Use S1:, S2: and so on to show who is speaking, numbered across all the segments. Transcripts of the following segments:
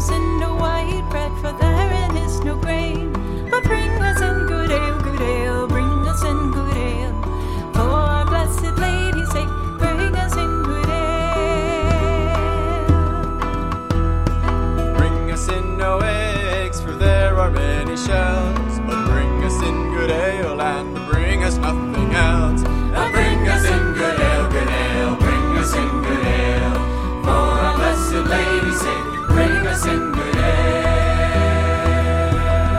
S1: us in no white bread, for therein is no grain. But bring us in good ale, bring us in good ale. For our blessed Lady's sake, bring us in good ale.
S2: Bring us in no eggs, for there are many shells. But bring us in good ale, and bring us nothing else. And bring us in good ale, bring us in good ale. For our blessed Lady's sake, bring us in good ale.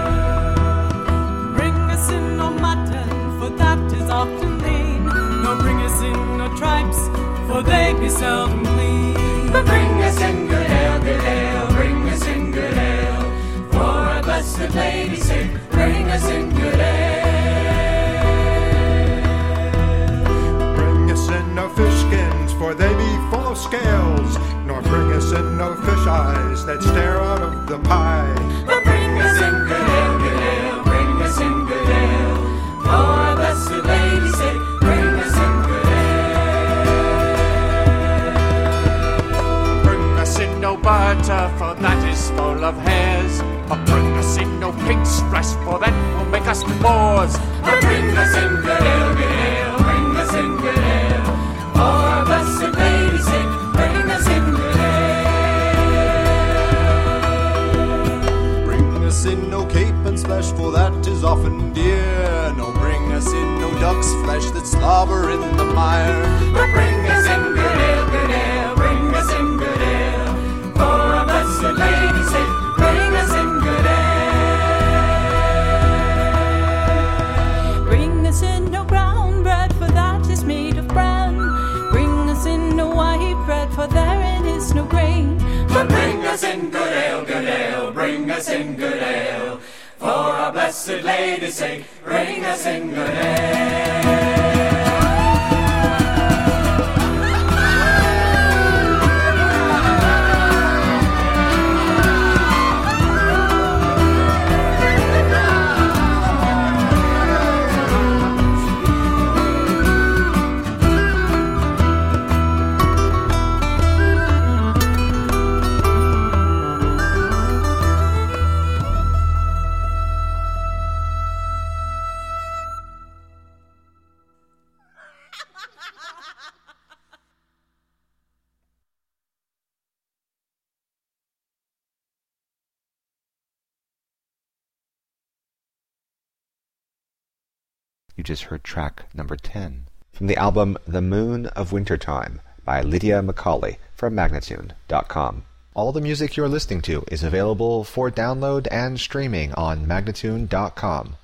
S1: Bring us in no mutton, for that is often lean. Nor bring us in no tripes, for they be seldom clean.
S2: But bring us in good ale, bring us in good ale. For our blessed Lady's sake, bring us in good ale.
S3: Bring us in no fish skins, for they be full of scales. Nor bring us in no fish eyes that stare out of the pie.
S2: But bring us in good ale, bring us in good ale. For our blessed Lady's sake, bring us in good ale. Bring us in no butter, for that is full of hairs. But bring us in no pig's flesh, for that will make us Moors. But bring us in good ale, bring us in good ale. For our blessed Lady's sake, bring us in good ale. Bring us in no capon's flesh, for that is often dear. No, bring us in no duck's flesh that slobber in the mire. But bring us in good ale, bring us in good ale. For our blessed Lady's sake, bring us in good ale.
S1: Bring us in no brown bread, for that is made of bran. Bring us in no white bread, for therein is no grain.
S2: But bring us in good ale, bring us in good ale. For our blessed Lady's sake, bring us in good ale.
S4: You just heard track number 10 from the album The Moon of Wintertime by Lydia Macaulay from Magnatune.com. All the music you're listening to is available for download and streaming on Magnatune.com.